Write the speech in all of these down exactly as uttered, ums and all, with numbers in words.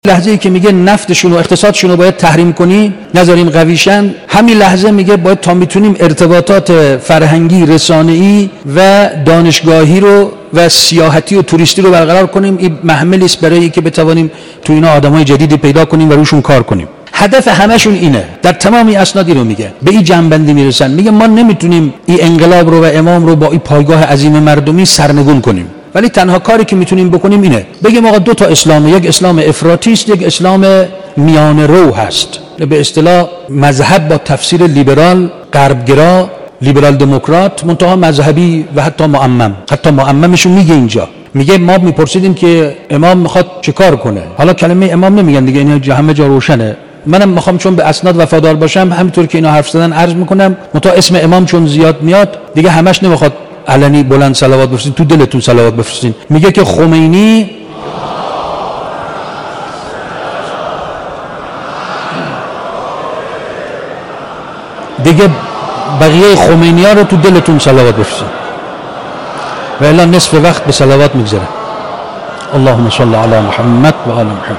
لحظه‌ای که میگه نفتشون و اقتصادشون رو باید تحریم کنی نذاریم قویشن، همین لحظه میگه باید تا میتونیم ارتباطات فرهنگی، رسانه‌ای و دانشگاهی رو و سیاحتی و توریستی رو برقرار کنیم. این محملی است برای اینکه بتوانیم تو اینا آدمای جدیدی پیدا کنیم و روشون کار کنیم. هدف همشون اینه. در تمام اسنادی رو میگه به این جنبندی میرسن، میگه ما نمیتونیم این انقلاب رو و امام رو با این پایگاه عظیم مردمی سرنگون کنیم، ولی تنها کاری که میتونیم بکنیم اینه بگیم آقا دو تا اسلام، یک اسلام افراطی است، یک اسلام میانه رو هست. به اصطلاح مذهب با تفسیر لیبرال، غربگرا، لیبرال دموکرات، منتها مذهبی و حتی معمم. حتی معممشون میگه اینجا، میگه ما میپرسیدیم که امام میخواد چه کار کنه. حالا کلمه امام نمیگن دیگه، اینا همه جا روشنه. منم میخوام چون به اسناد وفادار باشم همینطور که اینا حرف زدن عرض میکنم، منتها اسم امام چون زیاد میاد دیگه همش نمیخواد علنی بلند صلوات بفرستین، تو دلتون صلوات بفرستین. میگه که خمینی دیگه بقیه خمینی ها رو تو دلتون صلوات بفرستین و الا نصف وقت به صلوات میگذره. اللهم صل علی محمد و آل محمد.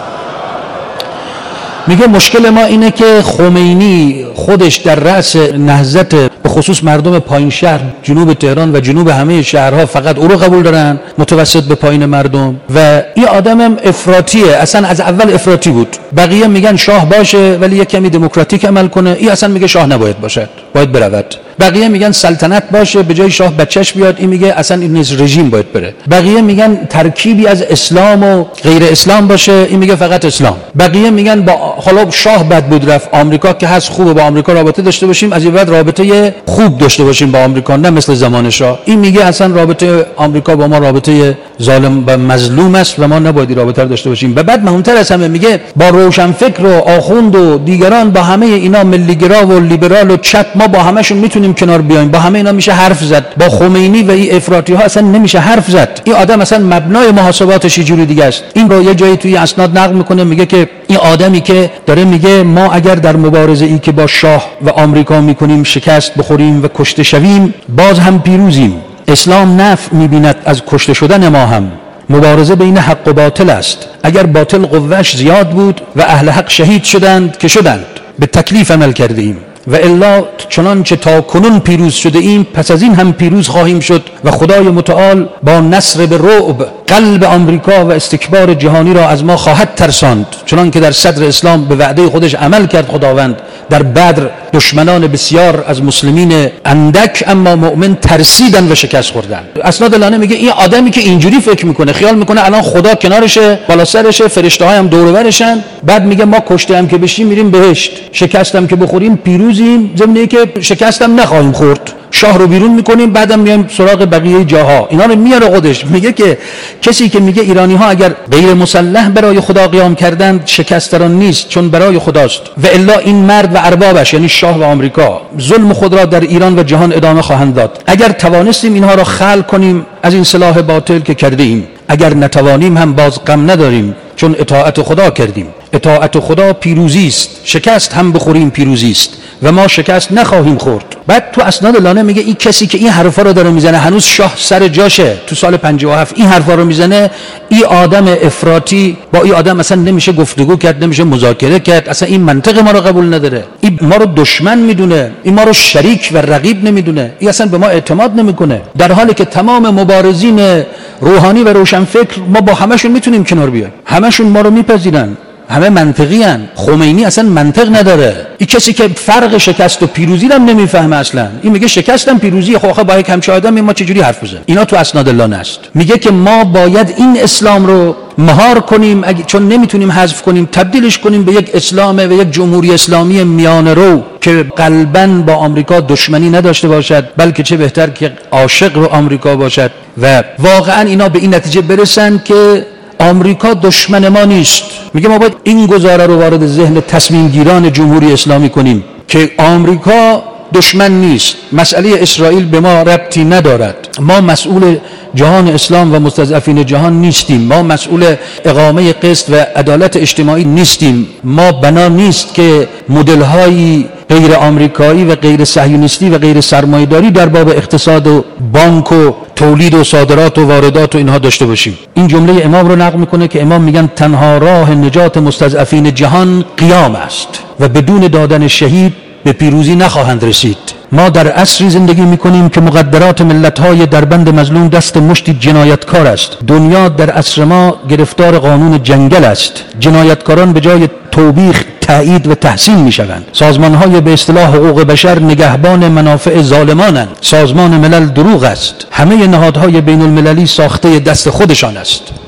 میگه مشکل ما اینه که خمینی خودش در رأس نهضت به خصوص مردم پایین شهر، جنوب تهران و جنوب همه شهرها فقط او رو قبول دارن، متوسط به پایین مردم، و این آدم هم افراطیه، اصلا از اول افراطی بود. بقیه میگن شاه باشه ولی یک کمی دموکراتیک عمل کنه، این اصلا میگه شاه نباید باشد، باید برود. بقیه میگن سلطنت باشه به جای شاه بچهش بیاد، این میگه اصلا این نیز رژیم باید بره. بقیه میگن ترکیبی از اسلام و غیر اسلام باشه، این میگه فقط اسلام. بقیه میگن با حالا شاه بد بود رفت، آمریکا که هست خوبه با آمریکا رابطه داشته باشیم، از این بعد رابطه خوب داشته باشیم با آمریکا، نه مثل زمان شاه. این میگه اصلا رابطه آمریکا با ما رابطه ظالم و مظلوم است و ما نباید این رابطه رو داشته باشیم. و بعد مهمتر از همه میگه با روشنفکر و آخوند و دیگران، با همه اینا ملیگرا و لیبرال و چپ، ما با همشون میتونیم کنار بیایم، با همه اینا میشه حرف زد. با خمینی و این افراطی ها اصلا نمیشه حرف زد. این آدم اصلا مبنای محاسباتش یه جوری دیگه است. این رو یه جایی توی اسناد نقل میکنه، میگه که این آدمی که داره میگه ما اگر در مبارزه ای که با شاه و آمریکا میکنیم شکست بخوریم و کشته شویم، باز هم پیروزیم. اسلام نفع میبیند از کشته شدن ما هم. مبارزه بین حق و باطل است. اگر باطل قوهش زیاد بود و اهل حق شهید شدند که شدند، به تکلیف عمل کرده ایم، و الا چنانچه تا کنون پیروز شده ایم پس از این هم پیروز خواهیم شد و خدای متعال با نصر به رعب قلب آمریکا و استکبار جهانی را از ما خواهد ترساند، چنان که در صدر اسلام به وعده خودش عمل کرد خداوند. در بدر دشمنان بسیار از مسلمین اندک اما مؤمن ترسیدن و شکست خوردن. اسناد لانه میگه این آدمی که اینجوری فکر میکنه، خیال میکنه الان خدا کنارشه، بالا سرشه، فرشته های هم دور و برشن، بعد میگه ما کشته هم که بشیم میریم بهشت، شکست هم که بخوریم پیروزیم، ضمن که شکست هم نخواهیم خورد، شاه رو بیرون میکنیم، بعدم میایم سراغ بقیه جاها. اینا رو میاره خودش. میگه که کسی که میگه ایرانی ها اگر غیر مسلح برای خدا قیام کردند شکست در آن نیست، چون برای خداست، و الا این مرد و اربابش یعنی شاه و آمریکا ظلم خود را در ایران و جهان ادامه خواهند داد. اگر توانستیم اینها را خلق کنیم از این سلاح باطل که کرده ایم، اگر نتوانیم هم باز غم نداریم، چون اطاعت خدا کردیم. اطاعت خدا پیروزی است، شکست هم بخوریم پیروزی است و ما شکست نخواهیم خورد. بعد تو اسناد لانه میگه این کسی که این حرفا رو داره میزنه، هنوز شاه سر جاشه، تو سال پنجاه و هفت این حرفا رو میزنه، این آدم افراطی با این آدم اصلا نمیشه گفتگو کرد، نمیشه مذاکره کرد، اصلا این منطق ما رو قبول نداره، این ما رو دشمن میدونه، این ما رو شریک و رقیب نمیدونه، این اصلا به ما اعتماد نمیکنه، در حالی که تمام مبارزین روحانی و روشنفکر ما با همشون میتونیم کنار بیایم، همشون ما رو میپذیرن، همه منطقی هن. خمینی اصلا منطق نداره. این کسی که فرق شکست و پیروزی هم نمیفهمه اصلا. این میگه شکستم پیروزی، خب آخه با یک همچه آدمی ما چجوری حرف بزنیم؟ اینا تو اسناد الله است. میگه که ما باید این اسلام رو مهار کنیم، چون نمیتونیم حذف کنیم، تبدیلش کنیم به یک اسلام و یک جمهوری اسلامی میانه رو که قلباً با آمریکا دشمنی نداشته باشد، بلکه چه بهتر که عاشق رو آمریکا باشد و واقعاً اینا به این نتیجه برسن که آمریکا دشمن ما نیست. میگه ما باید این گزاره رو وارد ذهن تصمیم گیران جمهوری اسلامی کنیم که آمریکا دشمن نیست، مسئله اسرائیل به ما ربطی ندارد، ما مسئول جهان اسلام و مستضعفین جهان نیستیم، ما مسئول اقامه قسط و عدالت اجتماعی نیستیم، ما بنا نیست که مدل‌های غیر آمریکایی و غیر صهیونیستی و غیر سرمایه‌داری در باب اقتصاد و بانک و تولید و صادرات و واردات و اینها داشته باشیم. این جمله امام رو نقل میکنه که امام میگن تنها راه نجات مستضعفین جهان قیام است و بدون دادن شهید به پیروزی نخواهند رسید. ما در عصری زندگی میکنیم که مقدرات ملت‌های دربند مظلوم دست مشتی جنایتکار است. دنیا در عصر ما گرفتار قانون جنگل است. جنایتکاران به جای توبیخ تایید و تحسین میشوند. سازمان‌های به اصطلاح حقوق بشر نگهبان منافع ظالمانند. سازمان ملل دروغ است. همه نهادهای بین المللی ساخته دست خودشان است.